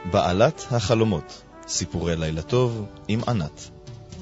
בעלת החלומות, סיפורי לילה טוב עם ענת.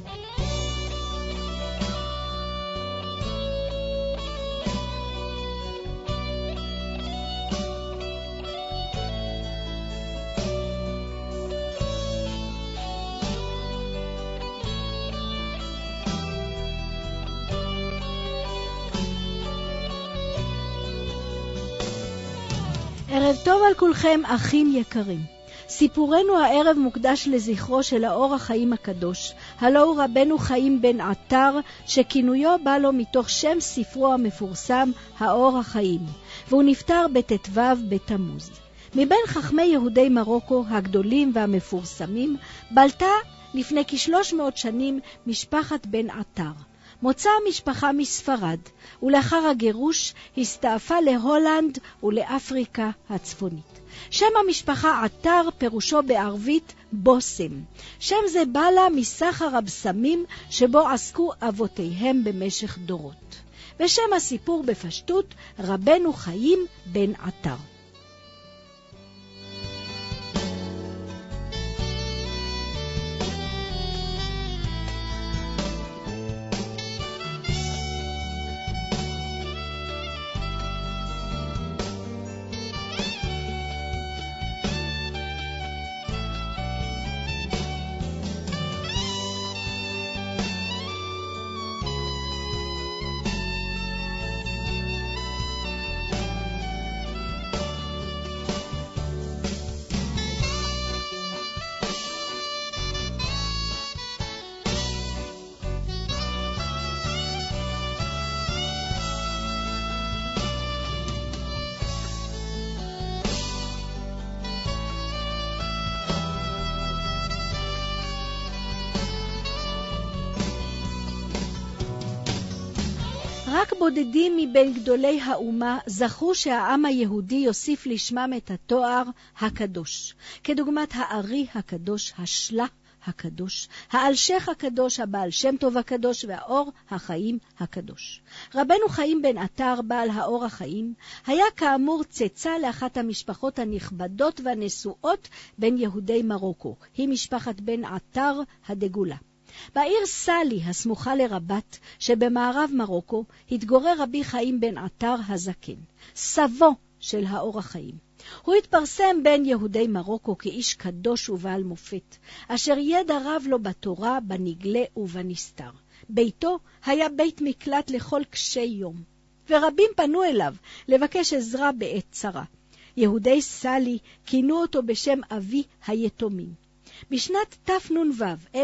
ערב טוב על כולכם, אחים יקרים. סיפורנו הערב מוקדש לזכרו של האור החיים הקדוש, הלא הוא רבנו חיים בן עטר, שכינויו בא לו מתוך שם ספרו המפורסם, האור החיים, והוא נפטר בט"ו בתמוז. מבין חכמי יהודי מרוקו הגדולים והמפורסמים, בלטה לפני כ-300 שנים משפחת בן עטר. מוצא המשפחה מספרד, ולאחר הגירוש הסתעפה להולנד ולאפריקה הצפונית. שם המשפחה עטר פירושו בערבית בוסם. שם זה בא לה מסחר הבשמים שבו עסקו אבותיהם במשך דורות. ושם הסיפור בפשטות רבנו חיים בן עטר. רק בודדים מבין גדולי האומה זכו שהעם היהודי יוסיף לשמם את התואר הקדוש, כדוגמת הארי הקדוש, השלה הקדוש, האלשך הקדוש, הבעל שם טוב הקדוש והאור החיים הקדוש. רבנו חיים בן עטר, בעל האור החיים, היה כאמור צאצא לאחת המשפחות הנכבדות והנשואות בין יהודי מרוקו, היא משפחת בן עטר הדגולה. בעיר סאלי הסמוכה לרבת שבמערב מרוקו התגורר רבי חיים בן עטר הזקן, סבו של האור החיים. הוא התפרסם בין יהודי מרוקו כאיש קדוש ובעל מופת, אשר ידע רב לו בתורה, בנגלה ובנסתר. ביתו היה בית מקלט לכל קשי יום, ורבים פנו אליו לבקש עזרה בעת צרה. יהודי סאלי כינו אותו בשם אבי היתומים. בשנת תנ"ו,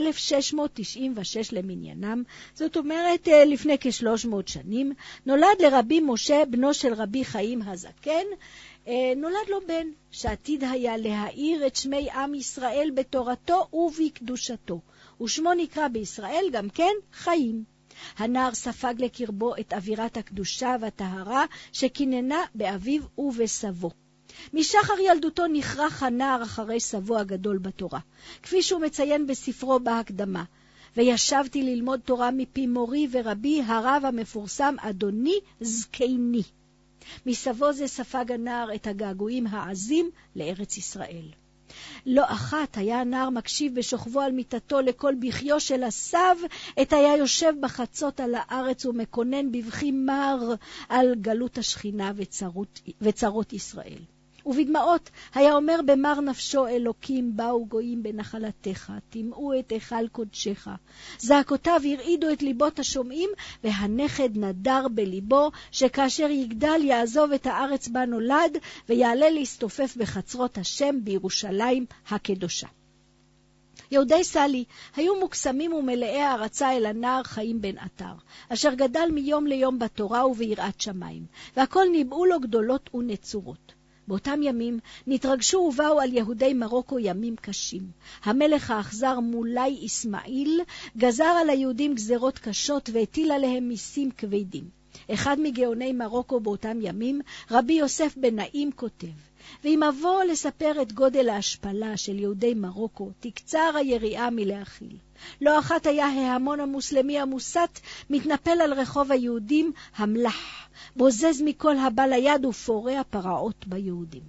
1696 למניינם, זאת אומרת לפני כ-300 שנים, נולד לרבי משה, בנו של רבי חיים הזקן, נולד לו בן שעתיד היה להאיר את שמי עם ישראל בתורתו ובקדושתו, ושמו נקרא בישראל גם כן חיים. הנער ספג לקרבו את אווירת הקדושה והטהרה שכיננה באביו ובסבו. משחר ילדותו נכרח הנער אחרי סבו הגדול בתורה, כפי שהוא מציין בספרו בהקדמה, וישבתי ללמוד תורה מפי מורי ורבי הרב המפורסם אדוני זקני. מסבו זה ספג הנער את הגעגועים העזים לארץ ישראל. לא אחת היה הנער מקשיב בשוכבו על מיטתו לכל בכיו של הסב, עת היה יושב בחצות על הארץ ומקונן בבכי מר על גלות השכינה וצרות ישראל. ובדמעות היה אומר במר נפשו, אלוקים באו גויים בנחלתך, תמאו את היכל קודשך. זעקותיו הרעידו את ליבות השומעים, והנכד נדר בליבו שכאשר יגדל יעזוב את הארץ בה נולד, ויעלה להסתופף בחצרות השם בירושלים הקדושה. יהודי סאלי היו מוקסמים ומלאי הערצה אל הנער חיים בן עטר, אשר גדל מיום ליום בתורה וביראת שמיים, והכל ניבאו לו גדולות ונצורות. באותם ימים נתרגשו ובאו על יהודי מרוקו ימים קשים. המלך האכזר מולי אסמאעיל גזר על היהודים גזרות קשות והטיל עליהם מיסים כבדים. אחד מגאוני מרוקו באותם ימים, רבי יוסף בן נעים, כותב: ואם אבוא לספר את גודל ההשפלה של יהודי מרוקו, תקצר היריעה מלהכיל. לא אחת היה ההמון המוסלמי המוסת מתנפל על רחוב היהודים המלח, בוזז מכל הבא ליד ופורע פרעות ביהודים.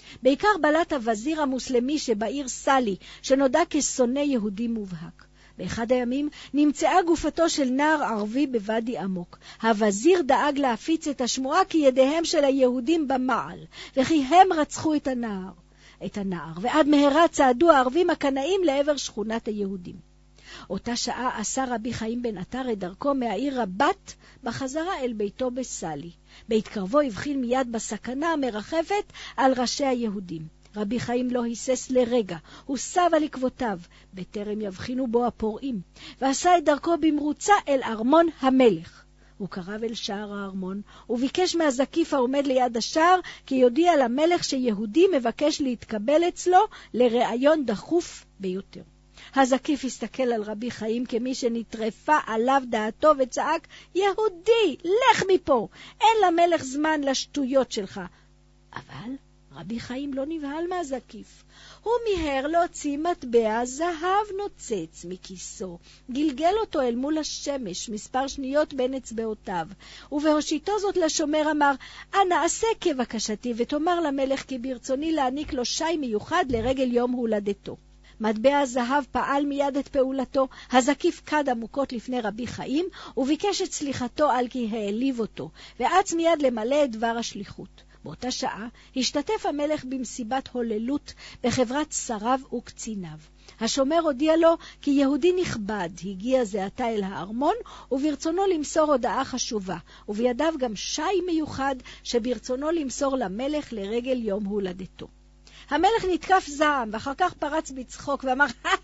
בעיקר בלט הווזיר המוסלמי שבעיר סאלי, שנודע כשונא יהודי מובהק. באחד הימים נמצאה גופתו של נער ערבי בוואדי עמוק. הווזיר דאג להפיץ את השמועה כי ידיהם של היהודים במעל, וכי הם רצחו את הנער, ועד מהרה צעדו הערבים הקנאים לעבר שכונת היהודים. אותה שעה עשה רבי חיים בן עטר את דרכו מהעיר רבת בחזרה אל ביתו בסאלי. בהתקרבו הבחין מיד בסכנה המרחפת על ראשי היהודים. רבי חיים לא היסס לרגע, הוא סב על עקבותיו, בטרם יבחינו בו הפורעים, ועשה את דרכו במרוצה אל ארמון המלך. הוא קרב אל שער הארמון, וביקש מהזקיף העומד ליד השער, כי יודיע למלך שיהודי מבקש להתקבל אצלו לראיון דחוף ביותר. הזקיף הסתכל על רבי חיים כמי שנטרפה עליו דעתו וצעק, יהודי, לך מפה, אין למלך זמן לשטויות שלך. אבל רבי חיים לא נבהל מהזקיף. הוא מיהר להוציא מטבע זהב נוצץ מכיסו, גלגל אותו אל מול השמש מספר שניות בין אצבעותיו, ובהושיטו זאת לשומר אמר, אנא עשה כבקשתי ותאמר למלך כי ברצוני להעניק לו שי מיוחד לרגל יום הולדתו. מטבע הזהב פעל מיד את פעולתו, הזקיף קד עמוקות לפני רבי חיים, וביקש את סליחתו על כי העליב אותו, ועץ מיד למלא את דבר השליחות. באותה שעה השתתף המלך במסיבת הוללות בחברת שריו וקציניו. השומר הודיע לו כי יהודי נכבד הגיע זה עתה אל הארמון, וברצונו למסור הודעה חשובה, ובידיו גם שי מיוחד שברצונו למסור למלך לרגל יום הולדתו. המלך נתקף זעם, ואחר כך פרץ בצחוק ואמר,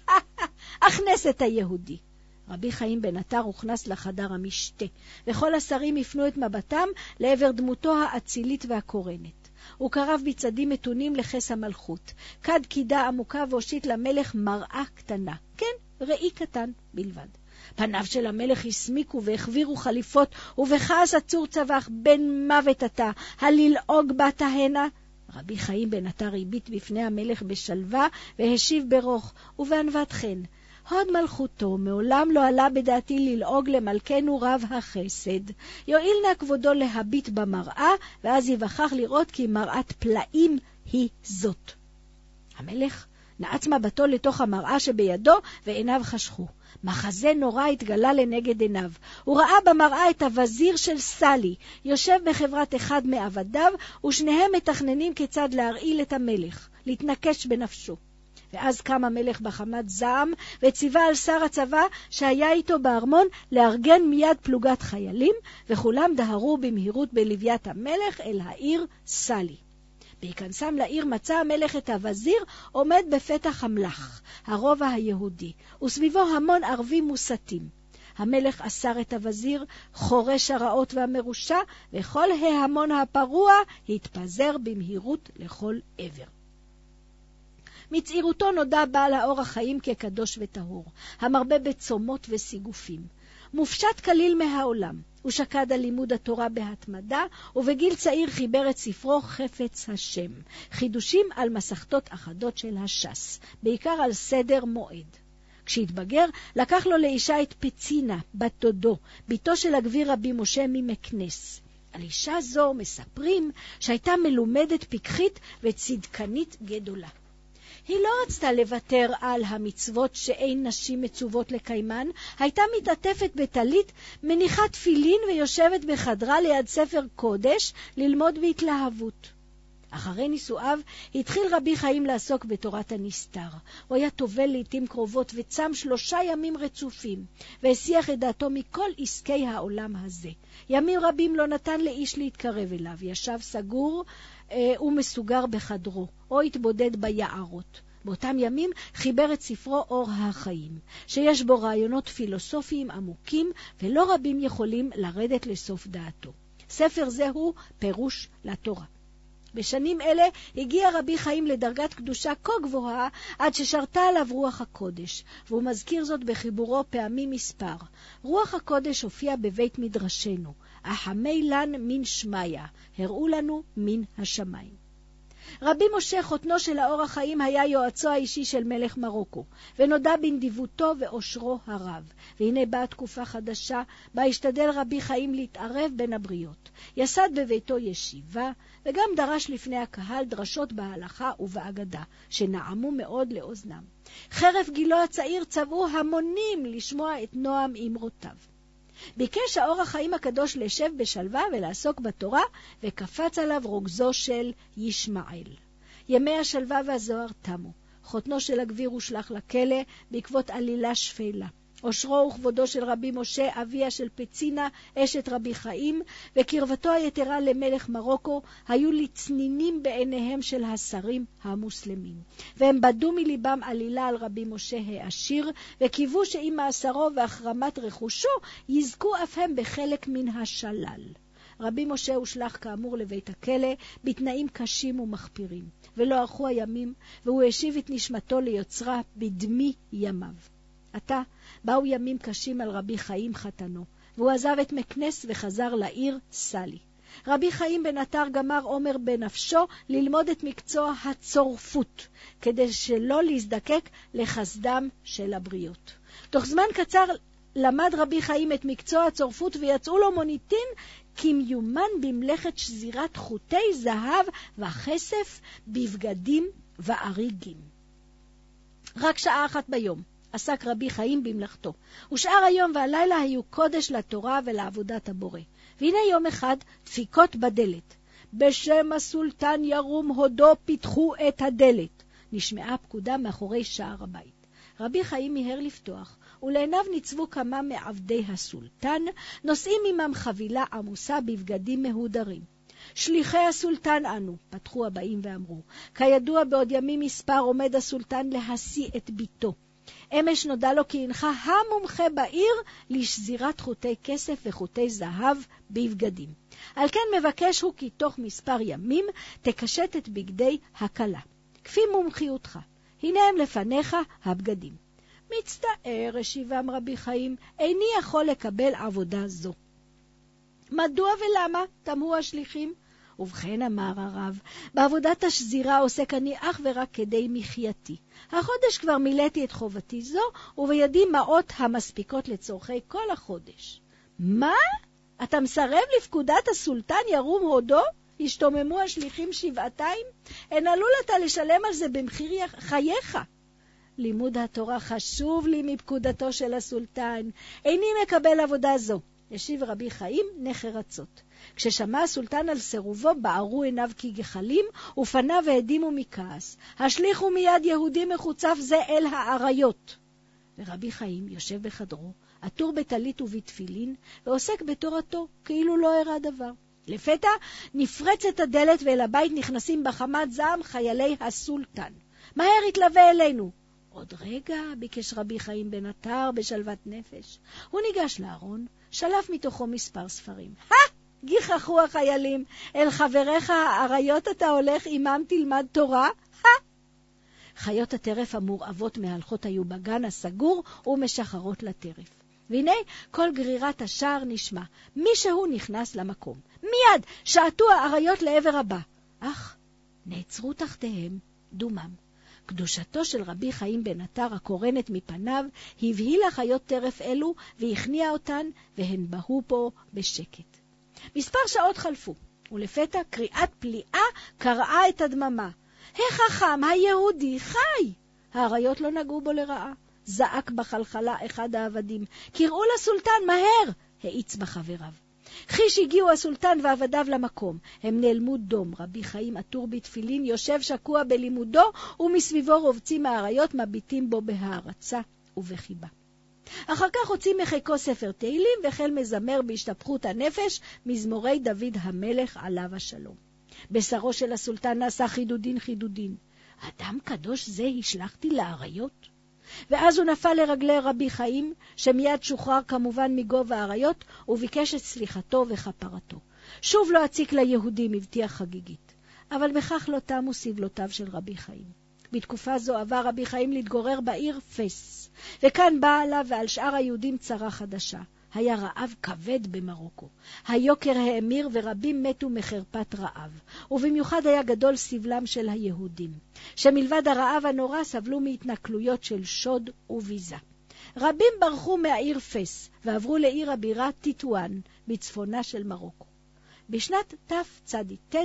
הכנס את היהודי. רבי חיים בן עטר הוכנס לחדר המשתה, וכל השרים הפנו את מבטם לעבר דמותו האצילית והקורנת. הוא קרב בצדים מתונים לכס המלכות, קד קידה עמוקה והושיט למלך מראה קטנה, כן, ראי קטן בלבד. פניו של המלך הסמיקו והחבירו חליפות, ובכעס עצור צווח, בן מוות אתה, הללעוג באת הנה. רבי חיים בן עטר הביט בפני המלך בשלווה והשיב ברוך ובענוות חן, הוד מלכותו מעולם לא עלה בדעתי ללעוג למלכנו רב החסד. יועיל נא כבודו להביט במראה, ואז יווכח לראות כי מראת פלאים היא זאת. המלך נעץ מבטו לתוך המראה שבידו, ועיניו חשכו. מחזה נורא התגלה לנגד עיניו. הוא ראה במראה את הווזיר של סאלי, יושב בחברת אחד מעבדיו, ושניהם מתכננים כיצד להרעיל את המלך, להתנקש בנפשו. ואז קם המלך בחמת זעם, וציווה על שר הצבא שהיה איתו בארמון לארגן מיד פלוגת חיילים, וכולם דהרו במהירות בלוויית המלך אל העיר סאלי. בהיכנסם לעיר מצא המלך את הווזיר עומד בפתח המלך, הרובע היהודי, וסביבו המון ערבים מוסתים. המלך אסר את הווזיר, חורש הרעות והמרושע, וכל ההמון הפרוע התפזר במהירות לכל עבר. מצעירותו נודע בעל האור החיים כקדוש וטהור, המרבה בצומות וסיגופים. מופשט כליל מהעולם, הוא שקד על לימוד התורה בהתמדה, ובגיל צעיר חיבר את ספרו חפץ השם, חידושים על מסכתות אחדות של הש"ס, בעיקר על סדר מועד. כשהתבגר, לקח לו לאישה את פצינה, בת דודו, ביתו של הגביר רבי משה ממקנס. על אישה זו מספרים שהייתה מלומדת פיקחית וצדקנית גדולה. היא לא רצתה לוותר על המצוות שאין נשים מצוות לקיימן, הייתה מתעטפת בטלית, מניחה תפילין ויושבת בחדרה ליד ספר קודש ללמוד בהתלהבות. אחרי נישואיו התחיל רבי חיים לעסוק בתורת הנסתר. הוא היה טובל לעתים קרובות וצם 3 ימים רצופים, והסיח את דעתו מכל עסקי העולם הזה. ימים רבים לא נתן לאיש להתקרב אליו, ישב סגור ומסוגר בחדרו, או התבודד ביערות. באותם ימים חיבר את ספרו אור החיים, שיש בו רעיונות פילוסופיים עמוקים, ולא רבים יכולים לרדת לסוף דעתו. ספר זה הוא פירוש לתורה. בשנים אלה הגיע רבי חיים לדרגת קדושה כה גבוהה, עד ששרתה עליו רוח הקודש, והוא מזכיר זאת בחיבורו פעמים מספר. רוח הקודש הופיע בבית מדרשנו, החמי לן מן שמיה, הראו לנו מן השמיים. רבי משה, חותנו של האור החיים, היה יועצו האישי של מלך מרוקו, ונודע בנדיבותו ואושרו הרב. והנה באה תקופה חדשה, בה השתדל רבי חיים להתערב בין הבריות. יסד בביתו ישיבה, וגם דרש לפני הקהל דרשות בהלכה ובאגדה, שנעמו מאוד לאוזנם. חרף גילו הצעיר צבעו המונים לשמוע את נועם אמרותיו. ביקש האור החיים הקדוש לשב בשלווה ולעסוק בתורה, וקפץ עליו רוגזו של ישמעאל. ימי השלווה והזוהר תמו. חותנו של הגביר הושלך לכלא בעקבות עלילה שפלה. אושרו וכבודו של רבי משה, אביה של פצינה, אשת רבי חיים, וקרבתו היתרה למלך מרוקו, היו לצנינים בעיניהם של השרים המוסלמים. והם בדו מליבם עלילה על רבי משה העשיר, וקיוו שעם מאסרו והחרמת רכושו, יזכו אף הם בחלק מן השלל. רבי משה הושלך כאמור לבית הכלא, בתנאים קשים ומחפירים. ולא ארכו הימים, והוא השיב את נשמתו ליוצרה בדמי ימיו. עתה באו ימים קשים על רבי חיים חתנו, והוא עזב את מקנס וחזר לעיר סלי. רבי חיים בן עטר גמר עומר בנפשו ללמוד את מקצוע הצורפות, כדי שלא להזדקק לחסדם של הבריות. תוך זמן קצר למד רבי חיים את מקצוע הצורפות, ויצאו לו מוניטין כמיומן במלאכת שזירת חוטי זהב וכסף בבגדים ואריגים. רק שעה אחת ביום עסק רבי חיים במלאכתו, ושאר היום והלילה היו קודש לתורה ולעבודת הבורא. והנה יום אחד דפיקות בדלת. בשם הסולטן ירום הודו פתחו את הדלת. נשמעה פקודה מאחורי שער הבית. רבי חיים מיהר לפתוח, ולעיניו ניצבו כמה מעבדי הסולטן, נושאים עמם חבילה עמוסה בבגדים מהודרים. שליחי הסולטן אנו, פתחו הבאים ואמרו, כידוע בעוד ימים מספר עומד הסולטן להשיא את ביתו. אמש נודע לו כי אינך המומחה בעיר לשזירת חוטי כסף וחוטי זהב בבגדים. על כן מבקש הוא כי תוך מספר ימים תקשט את בגדי הכלה. כפי מומחיותך, הנה הם לפניך הבגדים. מצטער, השיבם רבי חיים, איני יכול לקבל עבודה זו. מדוע ולמה? תמהו השליחים. ובכן אמר הרב, בעבודת השזירה עוסק אני אך ורק כדי מחייתי. החודש כבר מילאתי את חובתי זו, ובידי מעות המספיקות לצורכי כל החודש. מה? אתה מסרב לפקודת הסולטן ירום הודו? השתוממו השליחים שבעתיים? אין עלול אתה לשלם על זה במחיר חייך. לימוד התורה חשוב לי מפקודתו של הסולטן. איני מקבל עבודה זו. ישיב רבי חיים נחרצות. כששמע הסולטן על סירובו, בערו עיניו כגחלים, ופניו העדימו מכעס. השליחו מיד יהודי מחוצף זה אל העריות. ורבי חיים יושב בחדרו, עטור בטלית ובתפילין, ועוסק בתורתו, כאילו לא הראה דבר. לפתע נפרצת הדלת, ואל הבית נכנסים בחמת זעם חיילי הסולטן. מהר התלווה אלינו. עוד רגע, ביקש רבי חיים בן עטר בשלוות נפש. הוא ניגש לארון, שלף מתוכו מספר ספרים. גיחכו החיילים, אל חבריך העריות אתה הולך, עמם תלמד תורה? חיות הטרף המורעבות מהלכות היו בגן הסגור ומשחרות לטרף. והנה כל גרירת השער נשמע. מישהו נכנס למקום. מיד שעטו העריות לעבר הבא. אך נעצרו תחתיהם דומם. קדושתו של רבי חיים בן עטר הקורנת מפניו הבהילה חיות טרף אלו והכניעה אותן, והן בהו פה בשקט. מספר שעות חלפו, ולפתע קריאת פליאה קרעה את הדממה. החכם היהודי חי! העריות לא נגעו בו לרעה. זעק בחלחלה אחד העבדים. קראו לסולטן מהר! העיץ בחבריו. חיש הגיעו הסולטן ועבדיו למקום. הם נעלמו דום. רבי חיים עטור בתפילין יושב שקוע בלימודו, ומסביבו רובצים העריות מביטים בו בהערצה ובחיבה. אחר כך הוציא מחיקו ספר תהילים והחל מזמר בהשתפכות הנפש מזמורי דוד המלך עליו השלום. בשרו של הסולטן נעשה חידודין. אדם קדוש זה השלחתי לעריות? ואז הוא נפל לרגלי רבי חיים, שמיד שוחרר כמובן מגובה העריות, וביקש את סליחתו וכפרתו. שוב לא הציק ליהודים, הבטיח חגיגית. אבל בכך לא תמו סבלותיו של רבי חיים. בתקופה זו עבר רבי חיים להתגורר בעיר פס, וכאן באה עליו ועל שאר היהודים צרה חדשה. היה רעב כבד במרוקו. היוקר האמיר ורבים מתו מחרפת רעב, ובמיוחד היה גדול סבלם של היהודים, שמלבד הרעב הנורא סבלו מהתנכלויות של שוד וביזה. רבים ברחו מהעיר פס ועברו לעיר הבירה טיטואן בצפונה של מרוקו. בשנת תצ"ט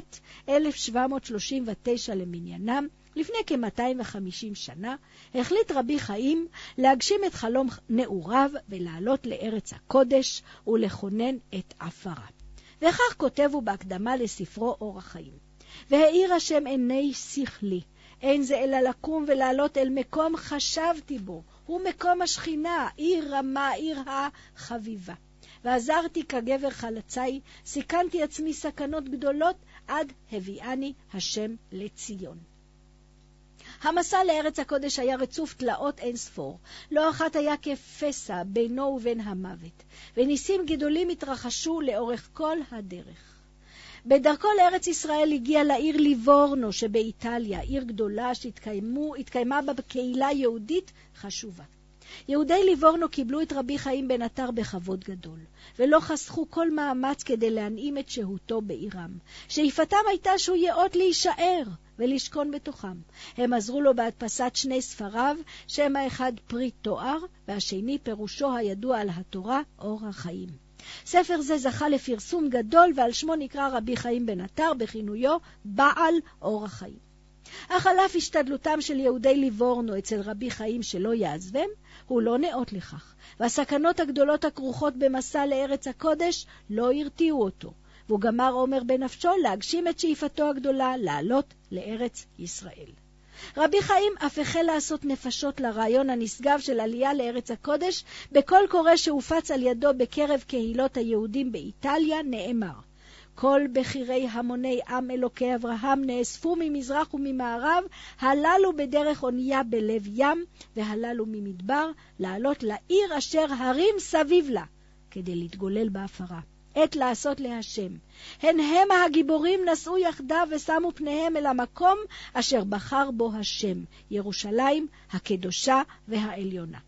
1739 למניינם, לפני כ-250 שנה, החליט רבי חיים להגשים את חלום נעוריו ולעלות לארץ הקודש ולכונן את עפרה. וכך כותב הוא בהקדמה לספרו אור החיים. והאיר השם עיני שכלי, אין זה אלא לקום ולעלות אל מקום חשבתי בו, הוא מקום השכינה, עיר רמה, עיר החביבה. ועזרתי כגבר חלצי, סיכנתי עצמי סכנות גדולות, עד הביאני השם לציון. המסע לארץ הקודש היה רצוף תלאות אין ספור, לא אחת היה כפסע בינו ובין המוות, וניסים גדולים התרחשו לאורך כל הדרך. בדרכו לארץ ישראל הגיע לעיר ליבורנו שבאיטליה, עיר גדולה שהתקיימה בה קהילה יהודית חשובה. יהודי ליבורנו קיבלו את רבי חיים בן עטר בכבוד גדול, ולא חסכו כל מאמץ כדי להנעים את שהותו בעירם. שאיפתם הייתה שהוא יאות להישאר ולשכון בתוכם. הם עזרו לו בהדפסת שני ספריו, שם האחד פרי תואר, והשני פירושו הידוע על התורה, אור החיים. ספר זה זכה לפרסום גדול, ועל שמו נקרא רבי חיים בן עטר בכינויו בעל אור החיים. אך על אף השתדלותם של יהודי ליבורנו אצל רבי חיים שלא יעזבם, הוא לא נאות לכך, והסכנות הגדולות הכרוכות במסע לארץ הקודש לא הרתיעו אותו, והוא גמר אומר בנפשו להגשים את שאיפתו הגדולה לעלות לארץ ישראל. רבי חיים אף החל לעשות נפשות לרעיון הנשגב של עלייה לארץ הקודש, בכל קורא שהופץ על ידו בקרב קהילות היהודים באיטליה נאמר, כל בחירי המוני עם אלוקי אברהם נאספו ממזרח וממערב, הללו בדרך אונייה בלב ים, והללו ממדבר, לעלות לעיר אשר הרים סביב לה, כדי להתגולל בהפרה. עת לעשות להשם. הן הם הגיבורים נסעו יחדיו ושמו פניהם אל המקום אשר בחר בו השם, ירושלים הקדושה והעליונה.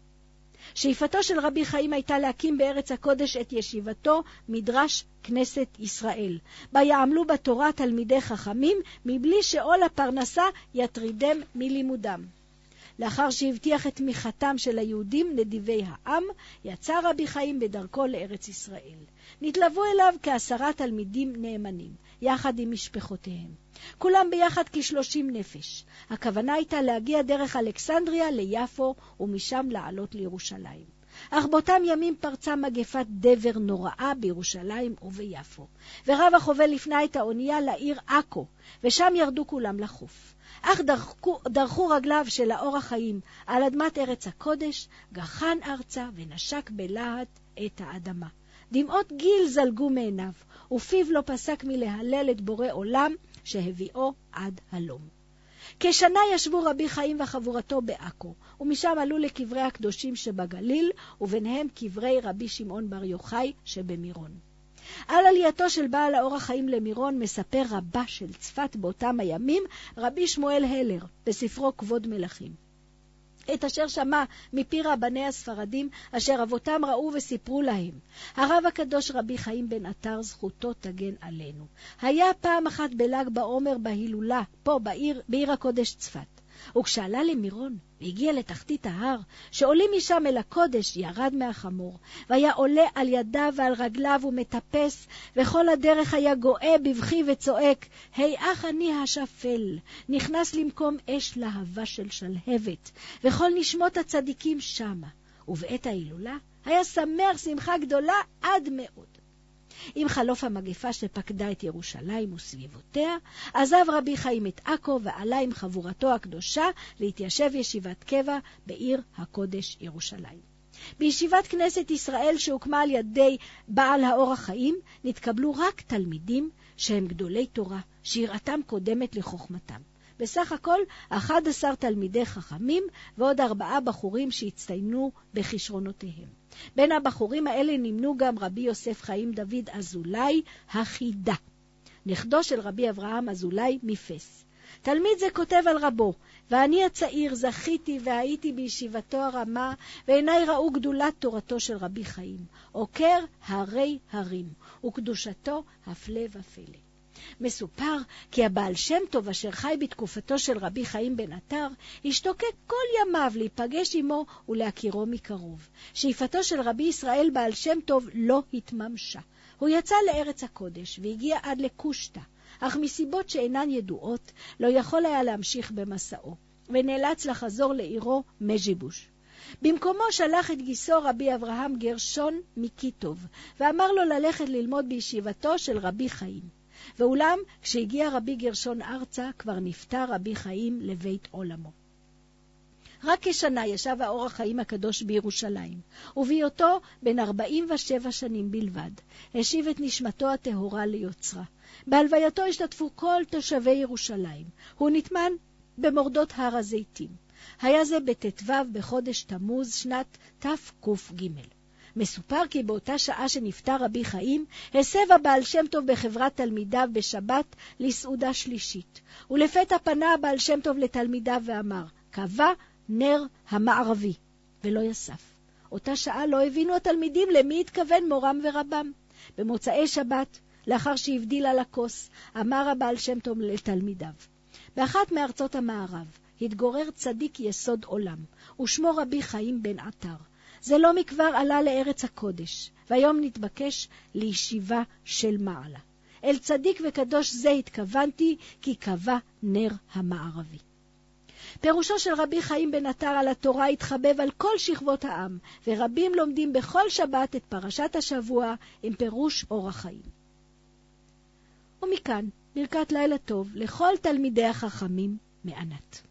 שאיפתו של רבי חיים הייתה להקים בארץ הקודש את ישיבתו מדרש כנסת ישראל, בה יעמלו בתורה תלמידי חכמים, מבלי שעול הפרנסה יטרידם מלימודם. לאחר שהבטיח את תמיכתם של היהודים נדיבי העם, יצא רבי חיים בדרכו לארץ ישראל. נתלוו אליו כ10 תלמידים נאמנים, יחד עם משפחותיהם. כולם ביחד כ30 נפש. הכוונה הייתה להגיע דרך אלכסנדריה ליפו, ומשם לעלות לירושלים. אך באותם ימים פרצה מגפת דבר נוראה בירושלים וביפו, ורב החובל לפנה את האונייה לעיר עכו, ושם ירדו כולם לחוף. אך דרכו רגליו של האור החיים על אדמת ארץ הקודש, גחן ארצה ונשק בלהט את האדמה. דמעות גיל זלגו מעיניו, ופיו לא פסק מלהלל את בורא עולם שהביאו עד הלום. כשנה ישבו רבי חיים וחבורתו בעכו, ומשם עלו לקברי הקדושים שבגליל, וביניהם קברי רבי שמעון בר יוחאי שבמירון. על עלייתו של בעל האור החיים למירון מספר רבה של צפת באותם הימים, רבי שמואל הלר, בספרו כבוד מלכים. את אשר שמע מפי רבני הספרדים, אשר אבותם ראו וסיפרו להם. הרב הקדוש רבי חיים בן עטר, זכותו תגן עלינו. היה פעם אחת בל"ג בעומר בהילולה, פה בעיר הקודש צפת. וכשעלה למירון והגיע לתחתית ההר, שעולים משם אל הקודש, ירד מהחמור, והיה עולה על ידיו ועל רגליו ומטפס, וכל הדרך היה גואה בבכי וצועק, היי אח אני השפל, נכנס למקום אש להבה של שלהבת, וכל נשמות הצדיקים שמה. ובעת ההילולה היה שמח שמחה גדולה עד מאוד. עם חלוף המגפה שפקדה את ירושלים וסביבותיה, עזב רבי חיים את עכו ועלה עם חבורתו הקדושה להתיישב ישיבת קבע בעיר הקודש ירושלים. בישיבת כנסת ישראל שהוקמה על ידי בעל האור החיים, נתקבלו רק תלמידים שהם גדולי תורה, שיראתם קודמת לחוכמתם. בסך הכל 11 תלמידי חכמים ועוד 4 בחורים שהצטיינו בכישרונותיהם. בין הבחורים האלה נמנו גם רבי יוסף חיים דוד אזולאי החידה, נכדו של רבי אברהם אזולאי מפס. תלמיד זה כותב על רבו, ואני הצעיר זכיתי והייתי בישיבתו הרמה, ועיניי ראו גדולת תורתו של רבי חיים, עוקר הרי הרים, וקדושתו הפלא ופלא. מסופר כי הבעל שם טוב אשר חי בתקופתו של רבי חיים בן עטר, השתוקק כל ימיו להיפגש עמו ולהכירו מקרוב. שאיפתו של רבי ישראל בעל שם טוב לא התממשה. הוא יצא לארץ הקודש והגיע עד לקושטא, אך מסיבות שאינן ידועות לא יכול היה להמשיך במסעו, ונאלץ לחזור לעירו מז'יבוש. במקומו שלח את גיסו רבי אברהם גרשון מקיטוב, ואמר לו ללכת ללמוד בישיבתו של רבי חיים. ואולם, כשהגיע רבי גרשון ארצה, כבר נפטר רבי חיים לבית עולמו. רק כשנה ישב האור החיים הקדוש בירושלים, ובהיותו בן 47 שנים בלבד, השיב את נשמתו הטהורה ליוצרה. בהלווייתו השתתפו כל תושבי ירושלים. הוא נטמן במורדות הר הזיתים. היה זה בט"ו בחודש תמוז שנת תק"ג. מסופר כי באותה שעה שנפטר רבי חיים, הסב הבעל שם טוב בחברת תלמידיו בשבת לסעודה שלישית. ולפתע פנה הבעל שם טוב לתלמידיו ואמר, קבע נר המערבי, ולא יסף. אותה שעה לא הבינו התלמידים למי התכוון מורם ורבם. במוצאי שבת, לאחר שהבדיל על הכוס, אמר הבעל שם טוב לתלמידיו, באחת מארצות המערב התגורר צדיק יסוד עולם, ושמו רבי חיים בן עטר. זה לא מכבר עלה לארץ הקודש, והיום נתבקש לישיבה של מעלה. אל צדיק וקדוש זה התכוונתי, כי קבע נר המערבי. פירושו של רבי חיים בן עטר על התורה התחבב על כל שכבות העם, ורבים לומדים בכל שבת את פרשת השבוע עם פירוש אור החיים. ומכאן ברכת לילה טוב לכל תלמידי החכמים מענת.